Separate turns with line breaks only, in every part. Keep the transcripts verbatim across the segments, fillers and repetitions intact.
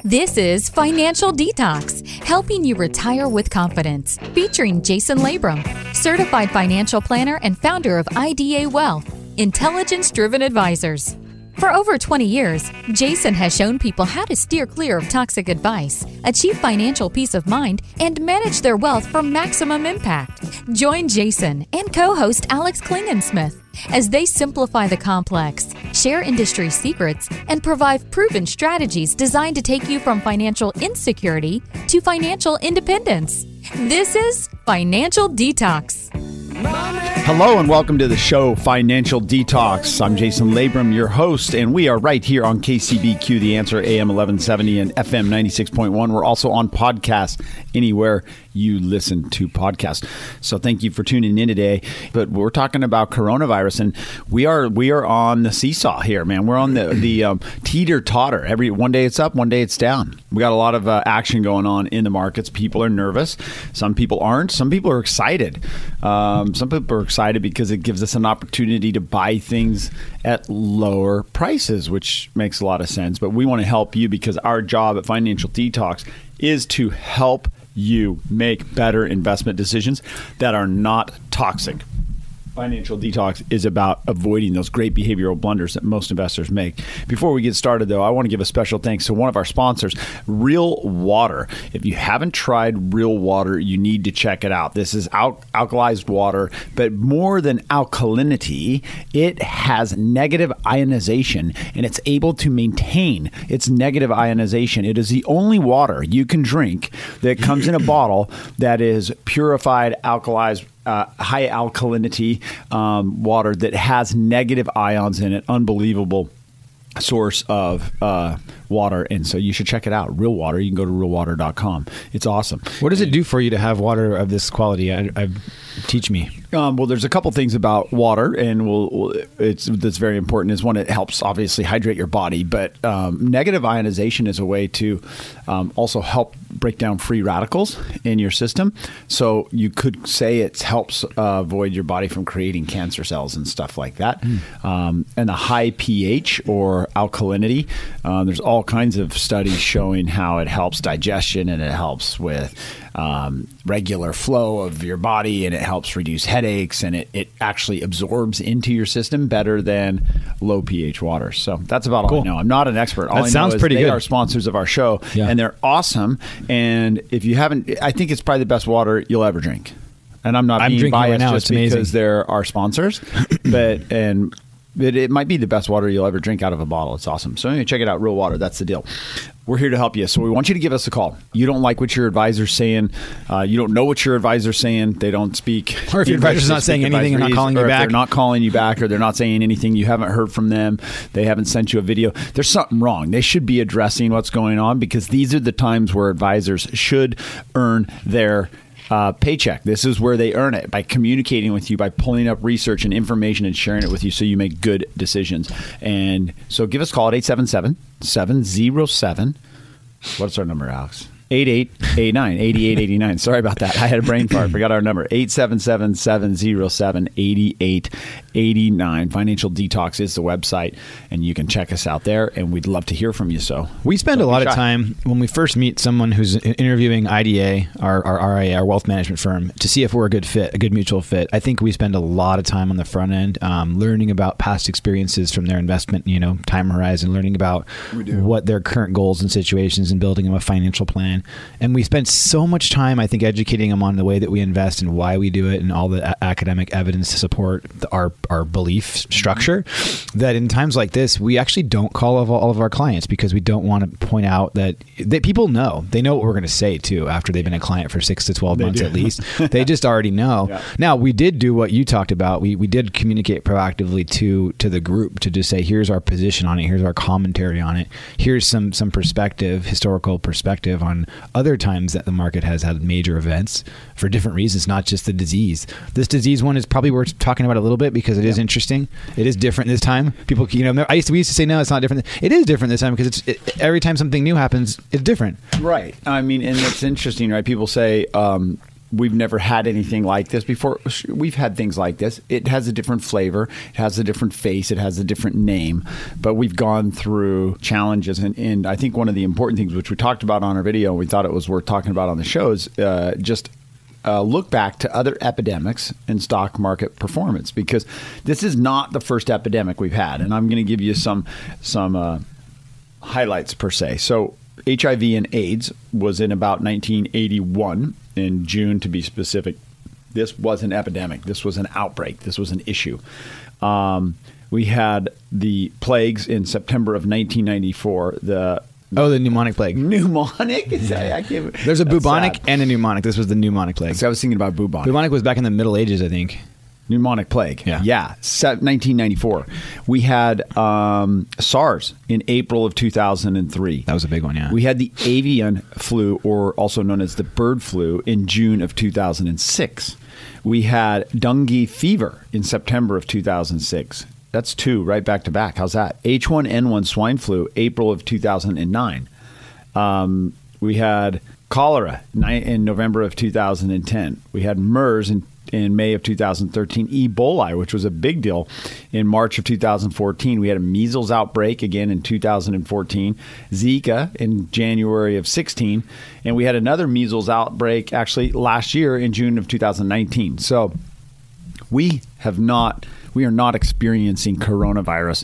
This is Financial Detox, helping you retire with confidence, featuring Jason Labrum, certified financial planner and founder of I D A Wealth, intelligence-driven advisors. For over twenty years, Jason has shown people how to steer clear of toxic advice, achieve financial peace of mind, and manage their wealth for maximum impact. Join Jason and co-host Alex Klingensmith as they simplify the complex, share industry secrets, and provide proven strategies designed to take you from financial insecurity to financial independence. This is Financial Detox.
Hello and welcome to the show, Financial Detox. I'm Jason Labrum, your host, and we are right here on K C B Q, The Answer, A M eleven seventy and F M ninety-six point one. We're also on podcast anywhere you listen to podcasts. So thank you for tuning in today. But we're talking about coronavirus, and we are we are on the seesaw here, man. We're on the the um, teeter-totter. Every one day it's up, one day it's down. We got a lot of uh, action going on in the markets. People are nervous. Some people aren't. Some people are excited. Um, some people are excited because it gives us an opportunity to buy things at lower prices, which makes a lot of sense. But we want to help you because our job at Financial Detox is to help you make better investment decisions that are not toxic. Financial Detox is about avoiding those great behavioral blunders that most investors make. Before we get started, though, I want to give a special thanks to one of our sponsors, Real Water. If you haven't tried Real Water, you need to check it out. This is al- alkalized water, but more than alkalinity, it has negative ionization, and it's able to maintain its negative ionization. It is the only water you can drink that comes in a bottle that is purified, alkalized, Uh, high alkalinity um, water that has negative ions in it. Unbelievable source of uh, water. And so you should check it out. Real Water. You can go to real water dot com. It's awesome.
What does it do for you to have water of this quality? I, I teach me.
Um, well, there's a couple things about water, and we'll, we'll, it's that's very important. Is one, it helps obviously hydrate your body, but um, negative ionization is a way to um, also help break down free radicals in your system. So you could say it helps uh, avoid your body from creating cancer cells and stuff like that. Mm. Um, and the high pH or alkalinity, uh, there's all kinds of studies showing how it helps digestion, and it helps with um, regular flow of your body, and it helps reduce headaches, and it, it actually absorbs into your system better than low pH water. So that's about all
cool.
I know. I'm not an expert. All
that
I know
sounds
is
pretty
they
good.
are sponsors of our show,
yeah.
and they're awesome. And if you haven't, I think it's probably the best water you'll ever drink. And I'm not
I'm
being
drinking
biased
right now.
just
It's amazing.
because they're our sponsors, but and it, it might be the best water you'll ever drink out of a bottle. It's awesome. So anyway, check it out, Real Water. That's the deal. We're here to help you. So we want you to give us a call. You don't like what your advisor's saying. Uh, you don't know what your advisor's saying. They don't speak.
Or if your advisor's not saying anything and not calling you
or if
back.
they're not calling you back, or they're not saying anything. You haven't heard from them. They haven't sent you a video. There's something wrong. They should be addressing what's going on, because these are the times where advisors should earn their Uh, paycheck. This is where they earn it, by communicating with you, by pulling up research and information and sharing it with you so you make good decisions. And so give us a call at eight seven seven, seven zero seven. What's our number, Alex? eight eight eight nine, eight eight eight nine. Sorry about that. I had a brain fart. Forgot our number. eight seven seven, seven zero seven, eight eight eight nine. Financial Detox is the website, and you can check us out there, and we'd love to hear from you. So
we spend a lot of time when we first meet someone who's interviewing I D A, our, our R I A, our wealth management firm, to see if we're a good fit, a good mutual fit. I think we spend a lot of time on the front end um, learning about past experiences from their investment, you know, time horizon, learning about what their current goals and situations, and building them a financial plan. And we spent so much time, I think, educating them on the way that we invest and why we do it, and all the a- academic evidence to support the, our our belief structure, that in times like this, we actually don't call all of, all of our clients, because we don't want to point out that, that people know. They know what we're going to say, too, after they've been a client for six to twelve
They
months
do.
at least. They just already know. Yeah. Now, we did do what you talked about. We we did communicate proactively to to the group to just say, here's our position on it. Here's our commentary on it. Here's some some perspective, historical perspective on other times that the market has had major events for different reasons, not just the disease. This disease one is probably worth talking about a little bit, because it yeah. is interesting. It is different this time. People, you know, I used to, we used to say, no, it's not different. It is different this time, because it's it, every time something new happens, it's different.
Right. I mean, and it's interesting, right? People say, um, we've never had anything like this before. We've had things like this. It has a different flavor. It has a different face. It has a different name. But we've gone through challenges. And, and I think one of the important things, which we talked about on our video, and we thought it was worth talking about on the show, is uh, just uh, look back to other epidemics in stock market performance, because this is not the first epidemic we've had. And I'm going to give you some, some uh, highlights per se. So H I V and AIDS was in about nineteen eighty-one, in June to be specific. This was an epidemic. This was an outbreak. This was an issue. Um, we had the plagues in September of nineteen ninety-four. The
Oh, the pneumonic plague.
Pneumonic? Is that, I can't,
There's a bubonic sad. and a pneumonic. This was the pneumonic plague.
So I was thinking about bubonic.
Bubonic was back in the Middle Ages, I think.
Pneumonic plague.
Yeah.
Yeah. nineteen ninety-four. We had um, SARS in April of two thousand three.
That was a big one, yeah.
We had the avian flu, or also known as the bird flu, in June of two thousand six. We had dengue fever in September of two thousand six. That's two right back to back. How's that? H one N one swine flu, April of two thousand nine. Um, we had cholera in November of two thousand ten. We had MERS in in May of two thousand thirteen, Ebola, which was a big deal, in March of two thousand fourteen. We had a measles outbreak again in two thousand fourteen, Zika in January of sixteen, and we had another measles outbreak actually last year in June of two thousand nineteen. So we have not, we are not experiencing coronavirus.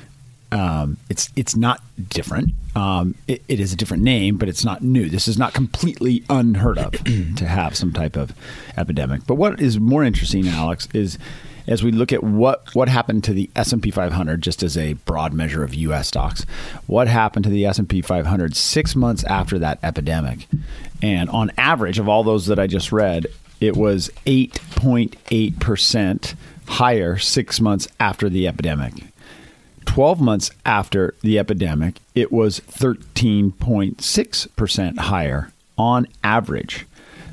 Um, it's it's not different. Um, it, it is a different name, but it's not new. This is not completely unheard of to have some type of epidemic. But what is more interesting, Alex, is as we look at what, what happened to the S and P five hundred, just as a broad measure of U S stocks, what happened to the S and P five hundred six months after that epidemic. And on average, of all those that I just read, it was eight point eight percent higher six months after the epidemic. twelve months after the epidemic, it was thirteen point six percent higher on average.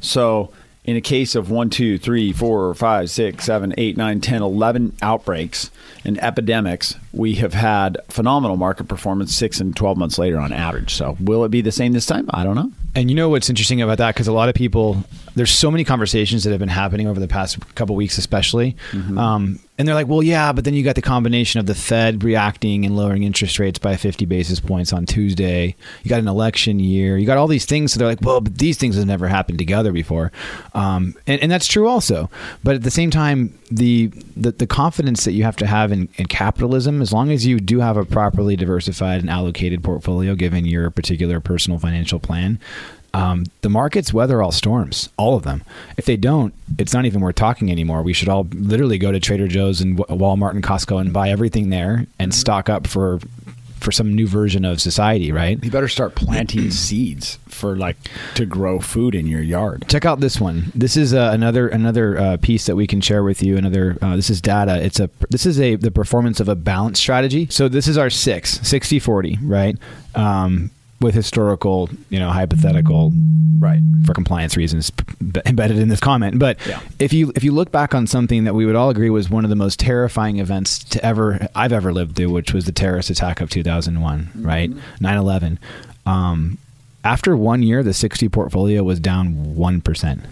So in a case of one, two, three, four, five, six, seven, eight, nine, ten, eleven outbreaks and epidemics, we have had phenomenal market performance six and twelve months later on average. So will it be the same this time? I don't know.
And you know what's interesting about that? Because a lot of people, there's so many conversations that have been happening over the past couple of weeks, especially. Mm-hmm. Um, and they're like, well, yeah, but then you got the combination of the Fed reacting and lowering interest rates by fifty basis points on Tuesday. You got an election year. You got all these things. So they're like, well, but these things have never happened together before. Um, and, and that's true also. But at the same time, the the, the confidence that you have to have in, in capitalism, as long as you do have a properly diversified and allocated portfolio, given your particular personal financial plan, Um, the markets weather all storms, all of them. If they don't, it's not even worth talking anymore. We should all literally go to Trader Joe's and Walmart and Costco and buy everything there and stock up for for some new version of society, right?
You better start planting seeds for like to grow food in your yard.
Check out this one. This is uh, another another uh, piece that we can share with you. Another uh, this is data. It's a this is a the performance of a balanced strategy. So this is our six sixty forty, right? Um, with historical, you know, hypothetical, right, for compliance reasons b- embedded in this comment. But yeah. if you if you look back on something that we would all agree was one of the most terrifying events to ever I've ever lived through, which was the terrorist attack of two thousand one, mm-hmm. right, nine eleven. Um, after one year, the sixty portfolio was down one percent.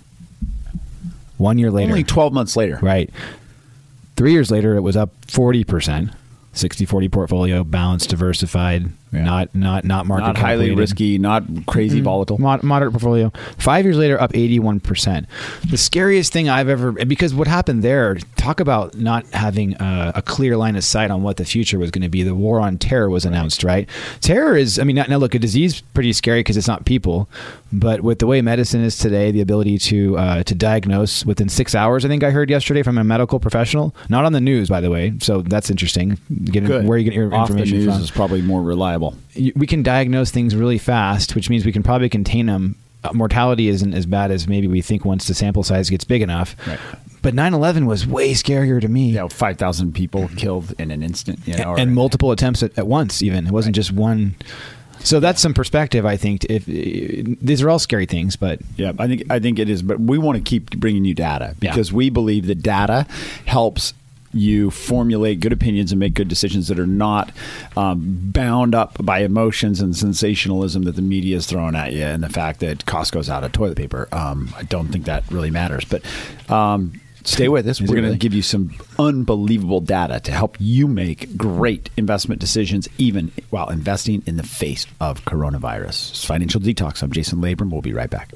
One year later,
only twelve months later,
right? Three years later, it was up forty percent. sixty forty portfolio, balanced, diversified, yeah. not not not market
not highly risky, not crazy mm-hmm. volatile.
Mod- moderate portfolio. Five years later, up eighty-one percent. The scariest thing I've ever, because what happened there, talk about not having a, a clear line of sight on what the future was going to be. The war on terror was announced, right? Terror is, I mean, now look, a disease is pretty scary because it's not people, but with the way medicine is today, the ability to uh, to diagnose within six hours, I think I heard yesterday from a medical professional, not on the news, by the way, so that's interesting. Getting, where you get your
Off
information
the news
from.
is probably more reliable.
We can diagnose things really fast, which means we can probably contain them. Uh, mortality isn't as bad as maybe we think once the sample size gets big enough. Right. But nine eleven was way scarier to me.
Yeah, five thousand people killed in an instant. You know,
and, and multiple attempts at, at once even. It wasn't right. just one. So that's some perspective, I think. If uh, these are all scary things, but
yeah, I think I think it is. But we want to keep bringing you data because yeah. we believe that data helps you formulate good opinions and make good decisions that are not um, bound up by emotions and sensationalism that the media is throwing at you, and the fact that Costco's out of toilet paper. Um, I don't think that really matters, but um, stay with us. We're going to give you some unbelievable data to help you make great investment decisions, even while investing in the face of coronavirus. It's Financial Detox. I'm Jason Labrum. We'll be right back.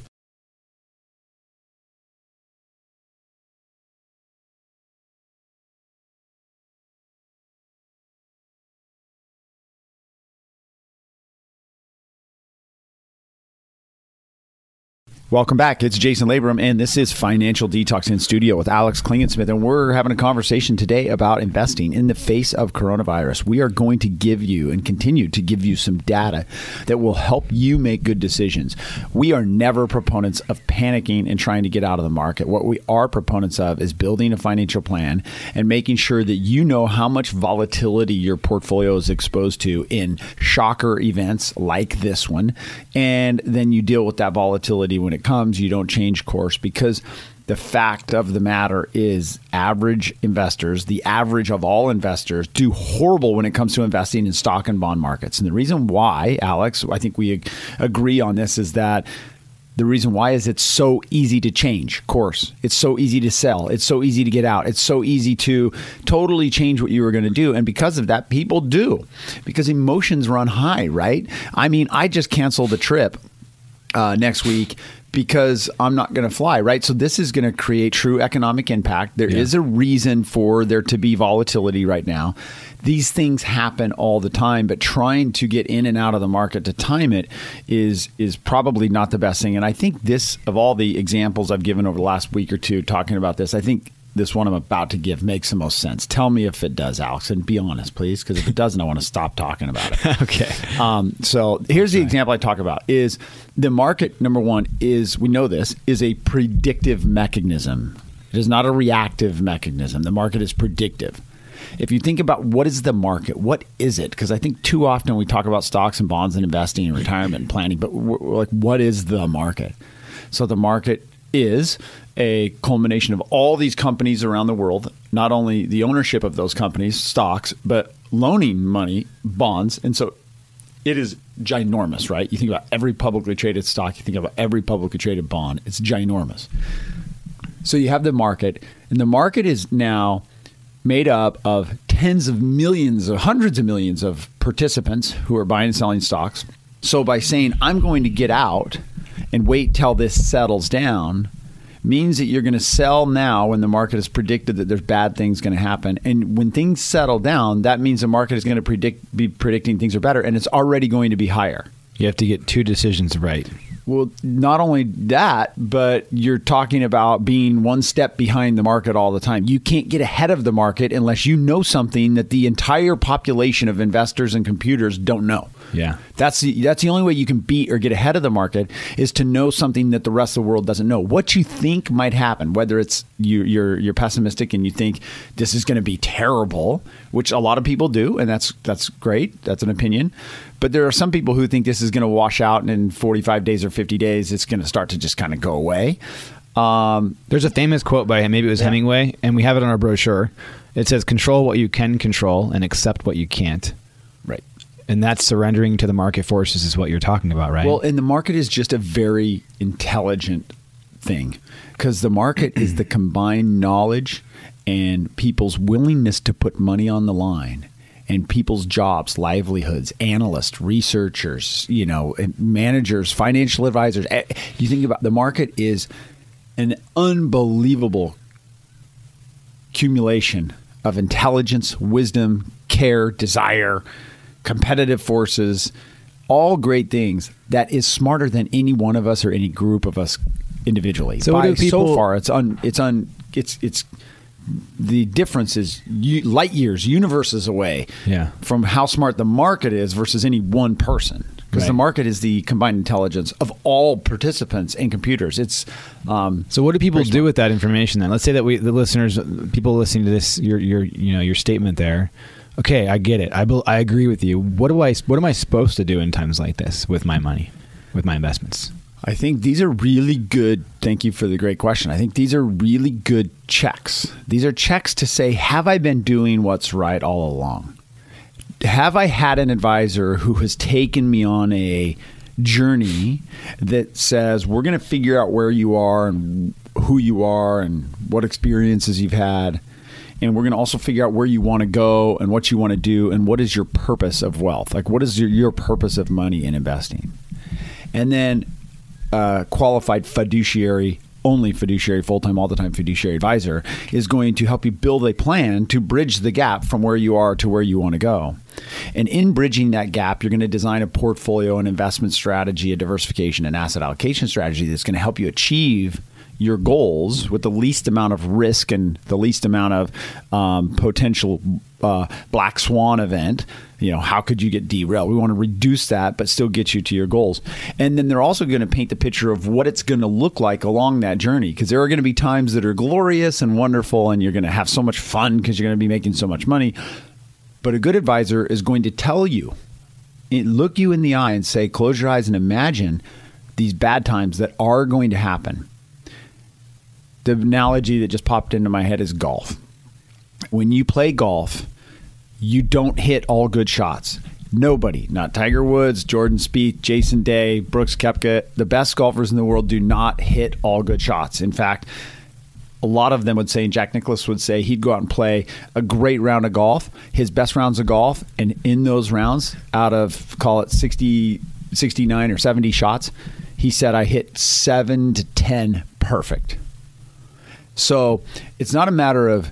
Welcome back. It's Jason Labrum, and this is Financial Detox in studio with Alex Klingensmith, and we're having a conversation today about investing in the face of coronavirus. We are going to give you and continue to give you some data that will help you make good decisions. We are never proponents of panicking and trying to get out of the market. What we are proponents of is building a financial plan and making sure that you know how much volatility your portfolio is exposed to in shocker events like this one, and then you deal with that volatility when it comes. You don't change course, because the fact of the matter is average investors, the average of all investors, do horrible when it comes to investing in stock and bond markets. And the reason why, Alex, I think we agree on this, is that the reason why is it's so easy to change course. It's so easy to sell. It's so easy to get out. It's so easy to totally change what you were going to do. And because of that, people do, because emotions run high, right? I mean, I just canceled a trip uh, next week because I'm not going to fly, right? So this is going to create true economic impact. There yeah. is a reason for there to be volatility right now. These things happen all the time, but trying to get in and out of the market to time it is is probably not the best thing. And I think this, of all the examples I've given over the last week or two talking about this, I think this one I'm about to give makes the most sense. Tell me if it does, Alex, and be honest, please, because if it doesn't, I want to stop talking about it.
Okay.
Um, so here's the example I talk about is the market, number one, is, we know this, is a predictive mechanism. It is not a reactive mechanism. The market is predictive. If you think about what is the market, what is it? Because I think too often we talk about stocks and bonds and investing and retirement and planning, but we're, we're like, what is the market? So the market is a culmination of all these companies around the world, not only the ownership of those companies, stocks, but loaning money, bonds. And so it is ginormous, right? You think about every publicly traded stock, you think about every publicly traded bond, it's ginormous. So you have the market, and the market is now made up of tens of millions, of hundreds of millions of participants who are buying and selling stocks. So by saying, I'm going to get out and wait till this settles down, means that you're going to sell now when the market has predicted that there's bad things going to happen. And when things settle down, that means the market is going to predict be predicting things are better, and it's already going to be higher.
You have to get two decisions right.
Well, not only that, but you're talking about being one step behind the market all the time. You can't get ahead of the market unless you know something that the entire population of investors and computers don't know.
Yeah.
That's the, that's the only way you can beat or get ahead of the market, is to know something that the rest of the world doesn't know. What you think might happen, whether it's you, you're you're pessimistic and you think this is going to be terrible, which a lot of people do, and that's that's great. That's an opinion. But there are some people who think this is going to wash out, and in forty-five days or fifty days, it's going to start to just kind of go away.
Um, There's a famous quote by him, maybe it was yeah. Hemingway, and we have it on our brochure. It says, control what you can control and accept what you can't.
Right.
And that's surrendering to the market forces is what you're talking about, right?
Well, and the market is just a very intelligent thing, because the market is the combined knowledge and people's willingness to put money on the line, and people's jobs, livelihoods, analysts, researchers, you know, managers, financial advisors. You think about the market is an unbelievable accumulation of intelligence, wisdom, care, desire, competitive forces, all great things that is smarter than any one of us or any group of us individually.
So,
By,
what do people,
so far, it's un, it's un, it's it's the difference is light years, universes away
yeah.
from how smart the market is versus any one person. Because right. the market is the combined intelligence of all participants and computers. It's um,
so. What do people do with that information then? Let's say that we, the listeners, people listening to this, your your you know your statement there. Okay, I get it. I be, I agree with you. What do I what am I supposed to do in times like this with my money, with my investments?
I think these are really good. Thank you for the great question. I think these are really good checks. These are checks to say, have I been doing what's right all along? Have I had an advisor who has taken me on a journey that says, we're going to figure out where you are and who you are and what experiences you've had. And we're going to also figure out where you want to go and what you want to do and what is your purpose of wealth? Like, what is your, your purpose of money in investing? And then uh, qualified fiduciary, only fiduciary, full-time, all-the-time fiduciary advisor is going to help you build a plan to bridge the gap from where you are to where you want to go. And in bridging that gap, you're going to design a portfolio, an investment strategy, a diversification and asset allocation strategy that's going to help you achieve your goals with the least amount of risk and the least amount of um, potential uh, black swan event. You know, how could you get derailed? We want to reduce that, but still get you to your goals. And then they're also going to paint the picture of what it's going to look like along that journey, because there are going to be times that are glorious and wonderful, and you're going to have so much fun because you're going to be making so much money. But a good advisor is going to tell you, look you in the eye and say, close your eyes and imagine these bad times that are going to happen. The analogy that just popped into my head is golf. When you play golf, you don't hit all good shots. Nobody, not Tiger Woods, Jordan Spieth, Jason Day, Brooks Koepka, the best golfers in the world do not hit all good shots. In fact, a lot of them would say, and Jack Nicklaus would say, he'd go out and play a great round of golf, his best rounds of golf, and in those rounds, out of, call it sixty, sixty-nine or seventy shots, he said, I hit seven to ten perfect. So it's not a matter of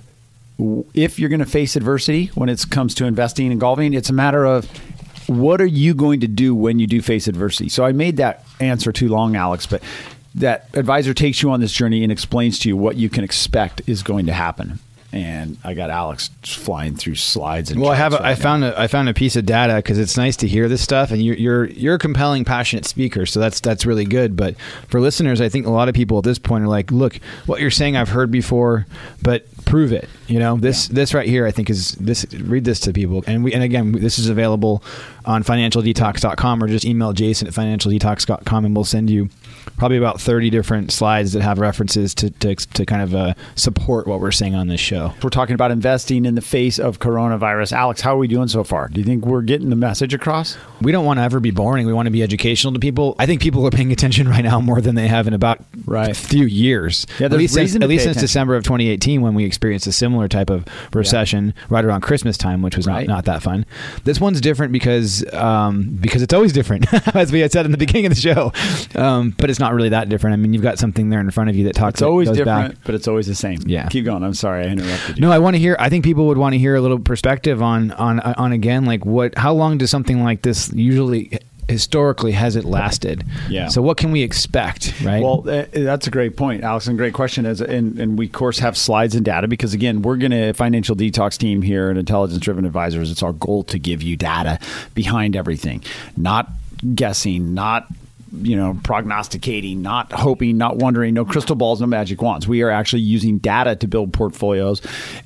if you're going to face adversity when it comes to investing and golfing. It's a matter of what are you going to do when you do face adversity. So I made that answer too long, Alex, but that advisor takes you on this journey and explains to you what you can expect is going to happen. And I got Alex flying through slides. And
well, I have. A,
right
I found a. I found a piece of data because it's nice to hear this stuff, and you're you're you're a compelling, passionate speaker, so that's that's really good. But for listeners, I think a lot of people at this point are like, "Look, what you're saying, I've heard before, but prove it." You know, this yeah. this right here, I think is this. Read this to people, and we and again, this is available on financial detox dot com or just email Jason at financial detox dot com, and we'll send you probably about thirty different slides that have references to to, to kind of uh, support what we're saying on this show.
We're talking about investing in the face of coronavirus. Alex, how are we doing so far? Do you think we're getting the message across?
We don't want to ever be boring. We want to be educational to people. I think people are paying attention right now more than they have in about right. a few years.
Yeah,
at least since, at least since
attention.
December of twenty eighteen, when we experienced a similar type of recession yeah. right around Christmas time, which was right. not, not that fun. This one's different because um, because it's always different, as we had said in the beginning of the show. Um, but it's not really that different. I mean, you've got something there in front of you that talks.
It's always
goes
different,
back.
but it's always the same.
Yeah.
Keep going. I'm sorry I interrupted you.
No, I want to hear. I think people would want to hear a little perspective on on on again, like what, how long does something like this usually, historically, has it lasted?
Yeah.
So what can we expect, right?
Well, that's a great point, Alex, and great question. As and, and we of course have slides and data because again, we're going to Financial Detox team here at Intelligence Driven Advisors. It's our goal to give you data behind everything, not guessing, not you know, prognosticating, not hoping, not wondering, no crystal balls, no magic wands. We are actually using data to build portfolios,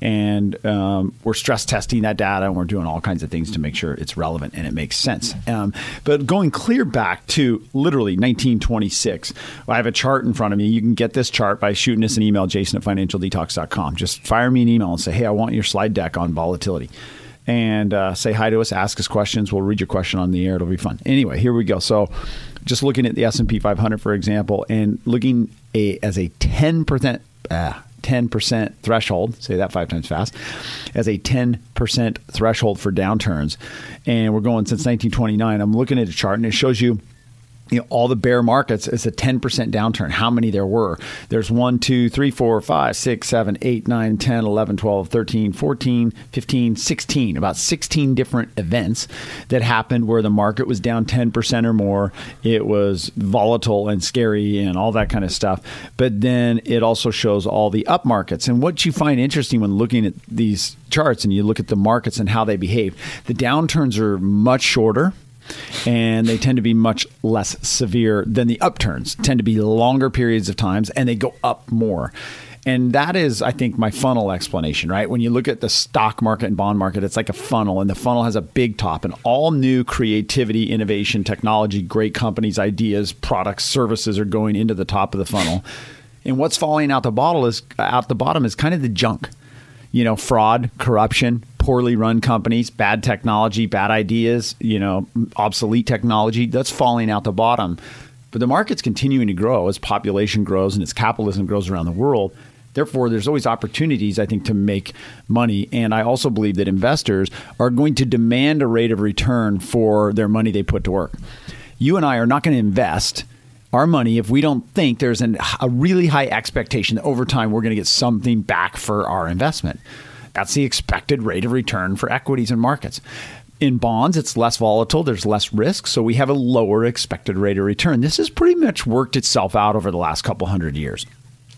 and um, we're stress testing that data, and we're doing all kinds of things to make sure it's relevant and it makes sense. Um, but going clear back to literally nineteen twenty-six, I have a chart in front of me. You can get this chart by shooting us an email, Jason at financial detox dot com. Just fire me an email and say, hey, I want your slide deck on volatility. And uh, say hi to us, ask us questions. We'll read your question on the air. It'll be fun. Anyway, here we go. So just looking at the S and P five hundred, for example, and looking a, as a ten percent, uh, ten percent threshold, say that five times fast, as a ten percent threshold for downturns. And we're going since nineteen twenty-nine. I'm looking at a chart, and it shows you You know, all the bear markets, it's a ten percent downturn. How many there were? There's one, two, three, four, five, six, seven, eight, nine, ten, eleven, twelve, thirteen, fourteen, fifteen, sixteen. About sixteen different events that happened where the market was down ten percent or more. It was volatile and scary and all that kind of stuff. But then it also shows all the up markets. And what you find interesting when looking at these charts and you look at the markets and how they behave, the downturns are much shorter. And they tend to be much less severe than the upturns, tend to be longer periods of times, and they go up more. And that is, I think, my funnel explanation, right? When you look at the stock market and bond market, it's like a funnel, and the funnel has a big top, and all new creativity, innovation, technology, great companies, ideas, products, services are going into the top of the funnel. And what's falling out the bottle is out the bottom is kind of the junk. You know, fraud, corruption, poorly run companies, bad technology, bad ideas, you know, obsolete technology. That's falling out the bottom. But the market's continuing to grow as population grows and as capitalism grows around the world. Therefore, there's always opportunities, I think, to make money. And I also believe that investors are going to demand a rate of return for their money they put to work. You and I are not going to invest our money if we don't think there's an, a really high expectation that over time we're going to get something back for our investment. That's the expected rate of return for equities and markets. In bonds, it's less volatile. There's less risk. So we have a lower expected rate of return. This has pretty much worked itself out over the last couple hundred years.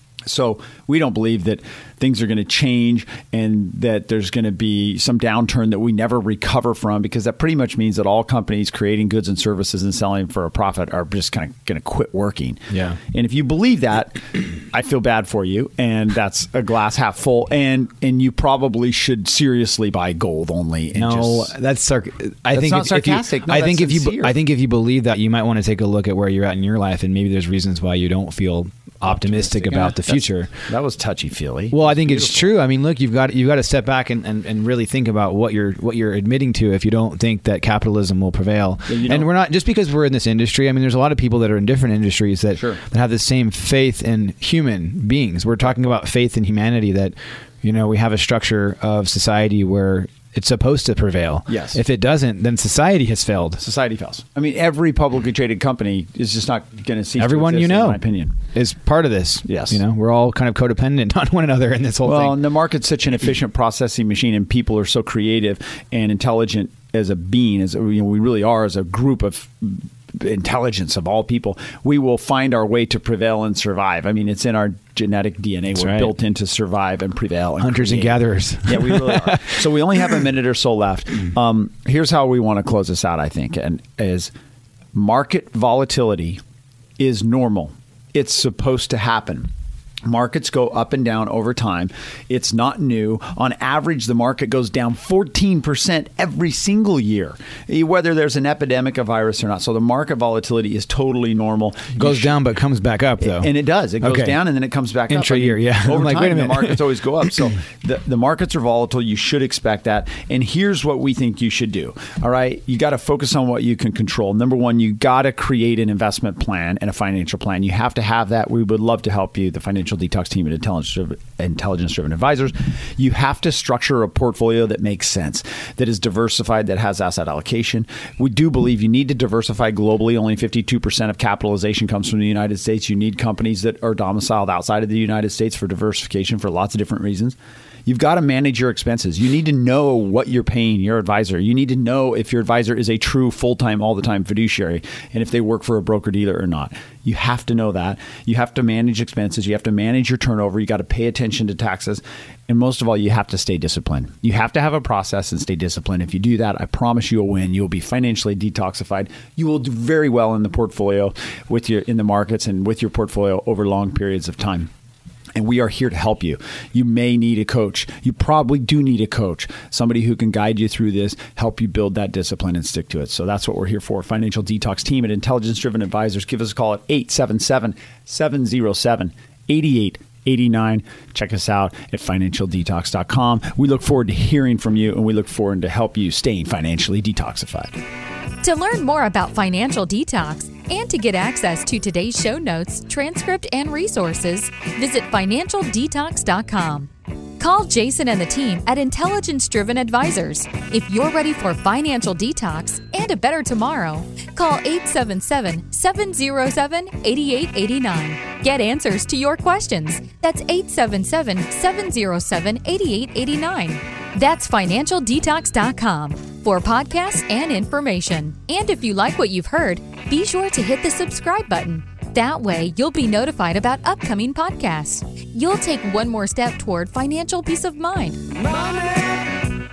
So we don't believe that things are going to change and that there's going to be some downturn that we never recover from, because that pretty much means that all companies creating goods and services and selling for a profit are just kind of going to quit working. Yeah. And if you believe that, I feel bad for you. And that's a glass half full. And and you probably should seriously buy gold only. And
no,
just,
that's sarc- I
that's
think
not
if,
sarcastic.
If you,
no,
I
that's
think if
sincere.
you I think if you believe that, you might want to take a look at where you're at in your life, and maybe there's reasons why you don't feel optimistic, optimistic about yeah, the future.
That was touchy-feely.
Well, I think beautiful. It's true. I mean, look, you've got you've got to step back and, and, and really think about what you're what you're admitting to if you don't think that capitalism will prevail. Yeah, and we're not just because we're in this industry. I mean, there's a lot of people that are in different industries that sure. that have the same faith in human beings. We're talking about faith in humanity, that, you know, we have a structure of society where it's supposed to prevail.
Yes.
If it doesn't, then society has failed.
Society fails. I mean, every publicly traded company is just not going to see.
Everyone you know,
in my opinion,
is part of this.
Yes.
You know, we're all kind of codependent on one another in this whole
well,
thing.
Well, and the market's such an efficient processing machine, and people are so creative and intelligent as a being, as you know, we really are as a group of intelligence of all people. We will find our way to prevail and survive. I mean, it's in our genetic D N A.
That's
We're
right.
built in to survive and prevail. And
Hunters
create.
and gatherers.
Yeah, we really are. So we only have a minute or so left. Um, here's how we want to close this out, I think, and is market volatility is normal. It's supposed to happen. Markets go up and down over time. It's not new. On average, the market goes down fourteen percent every single year, whether there's an epidemic, a virus or not. So the market volatility is totally normal.
Goes should, down but comes back up, though.
And it does. It goes okay. down and then it comes back
Intra
up.
Intra-year, yeah.
Over
like,
time,
wait a minute.
the markets always go up. So the, the markets are volatile. You should expect that. And here's what we think you should do. All right? You got to focus on what you can control. Number one, you got to create an investment plan and a financial plan. You have to have that. We would love to help you, the Financial Detox team at Intelligence Intelligence-Driven Advisors. You have to structure a portfolio that makes sense, that is diversified, that has asset allocation. We do believe you need to diversify globally. Only fifty-two percent of capitalization comes from the United States. You need companies that are domiciled outside of the United States for diversification for lots of different reasons. You've got to manage your expenses. You need to know what you're paying your advisor. You need to know if your advisor is a true full-time, all-the-time fiduciary and if they work for a broker-dealer or not. You have to know that. You have to manage expenses. You have to manage your turnover. You got to pay attention to taxes. And most of all, you have to stay disciplined. You have to have a process and stay disciplined. If you do that, I promise you'll win. You'll be financially detoxified. You will do very well in the portfolio, with your in the markets and with your portfolio over long periods of time. And we are here to help you. You may need a coach. You probably do need a coach, somebody who can guide you through this, help you build that discipline and stick to it. So that's what we're here for. Financial Detox team at Intelligence Driven Advisors. Give us a call at eight seven seven, seven zero seven, eight eight eight nine. Check us out at financial detox dot com. We look forward to hearing from you, and we look forward to help you staying financially detoxified.
To learn more about Financial Detox and to get access to today's show notes, transcript, and resources, visit financial detox dot com. Call Jason and the team at Intelligence Driven Advisors. If you're ready for financial detox and a better tomorrow, call eight seven seven, seven zero seven, eight eight eight nine. Get answers to your questions. That's eight seven seven, seven zero seven, eight eight eight nine. That's financial detox dot com for podcasts and information. And if you like what you've heard, be sure to hit the subscribe button. That way, you'll be notified about upcoming podcasts. You'll take one more step toward financial peace of mind.
Money.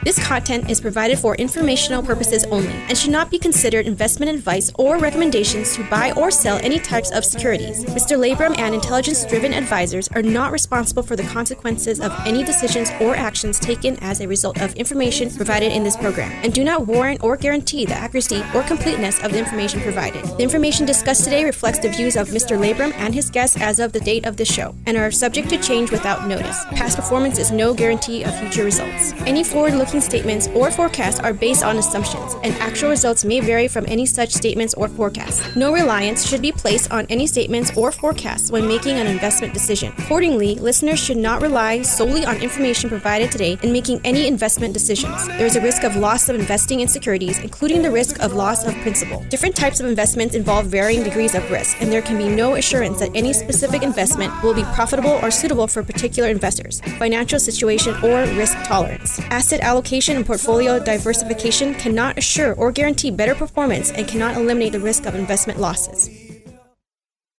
This content is provided for informational purposes only and should not be considered investment advice or recommendations to buy or sell any types of securities. Mister Labrum and intelligence-driven advisors are not responsible for the consequences of any decisions or actions taken as a result of information provided in this program and do not warrant or guarantee the accuracy or completeness of the information provided. The information discussed today reflects the views of Mister Labrum and his guests as of the date of this show and are subject to change without notice. Past performance is no guarantee of future results. Any forward-looking statements or forecasts are based on assumptions, and actual results may vary from any such statements or forecasts. No reliance should be placed on any statements or forecasts when making an investment decision. Accordingly, listeners should not rely solely on information provided today in making any investment decisions. There is a risk of loss of investing in securities, including the risk of loss of principal. Different types of investments involve varying degrees of risk, and there can be no assurance that any specific investment will be profitable or suitable for particular investors, financial situation, or risk tolerance. Asset allocation and portfolio diversification cannot assure or guarantee better performance and cannot eliminate the risk of investment losses.